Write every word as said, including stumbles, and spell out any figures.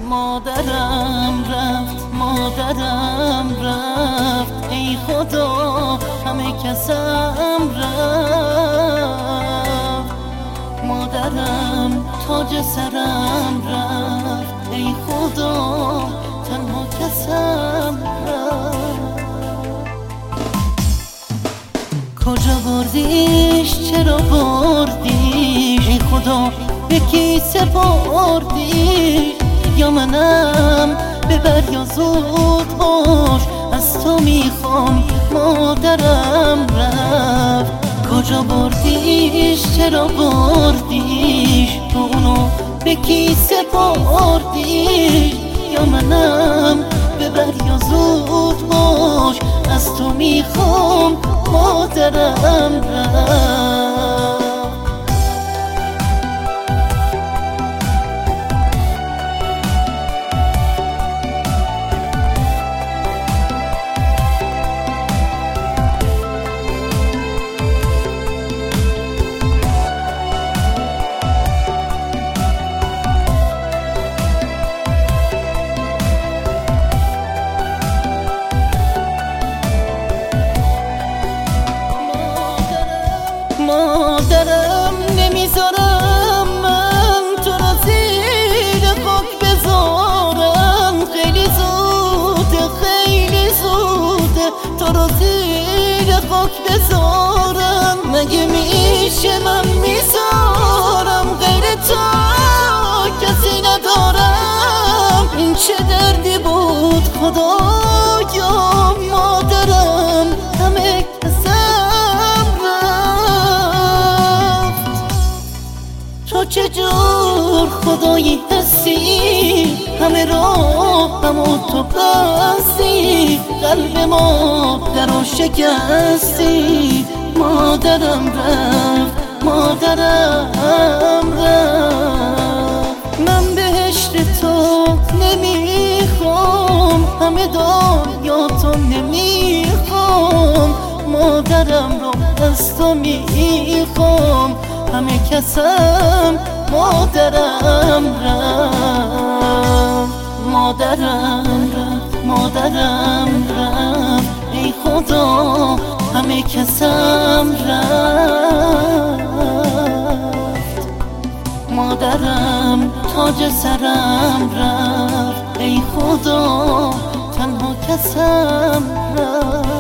مادرم رفت، مادرم رفت، ای خدا همه کسم رفت. مادرم تاج سرم رفت، ای خدا تنها کسم رفت. کجا بردیش، چرا بردیش، ای خدا به کی سپردیش؟ یا منم ببر یا زود باش، از تو میخوام مادرم رفت. کجا بردیش، چرا بردیش، تو اونو به کی سپردیش؟ یا منم ببر یا زود باش، از تو میخوام مادرم رفت. مادرم نمیذارم من تو را زیر خاک بذارم، خیلی زوده خیلی زوده تو را زیر خاک بذارم. مگه میشه من میذارم غیر تو کسی ندارم؟ این چه دردی بود خدایا، مادرم همه تو چجور خدایی هستی، همه راه همو تو بستی، قلب ما در و شکستی. مادرم رفت، مادرم رفت، من بهشت تو نمیخوام، همه دنیاتو نمیخوام، مادرم رو از تو میخوام، همه کسم مادرم رفت. مادرم رفت، مادرم رفت، ای خدا همه کسم رفت. مادرم تاج سرم رفت، ای خدا تنها کسم رفت.